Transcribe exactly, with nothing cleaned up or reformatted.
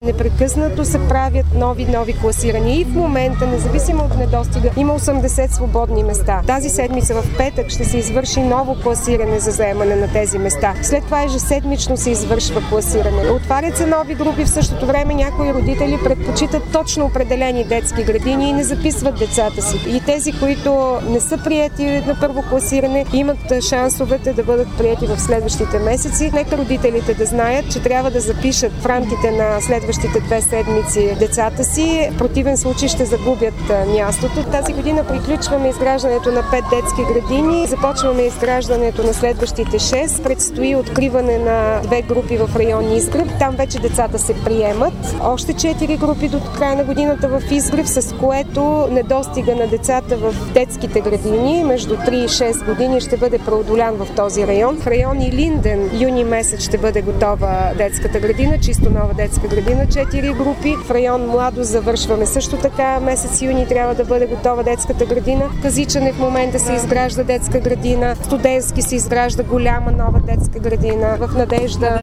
Непрекъснато се правят нови, нови класирания и в момента, независимо от недостига, има осемдесет свободни места. Тази седмица в петък ще се извърши ново класиране за заемане на тези места. След това ежеседмично се извършва класиране. Отварят се нови групи, в същото време някои родители предпочитат точно определени детски градини и не записват децата си. И тези, които не са приети на първо класиране, имат шансовете да бъдат приети в следващите месеци. Нека родителите да знаят, че трябва да запишат в рамките на следващите две седмици децата си. В противен случай ще загубят мястото. Тази година приключваме изграждането на пет детски градини. Започваме изграждането на следващите шест. Предстои откриване на две групи в район Изгрев. Там вече децата се приемат. Още четири групи до края на годината в Изгрев, с което недостига на децата в детските градини между три и шест години ще бъде преодолян в този район. В район Илинден юни месец ще бъде готова детската градина, чисто нова детска градина, четири групи. В район Младо завършваме също така. Месец юни трябва да бъде готова детската градина. В Казичане в момента се изгражда детска градина. В Студентски се изгражда голяма нова детска градина. В Надежда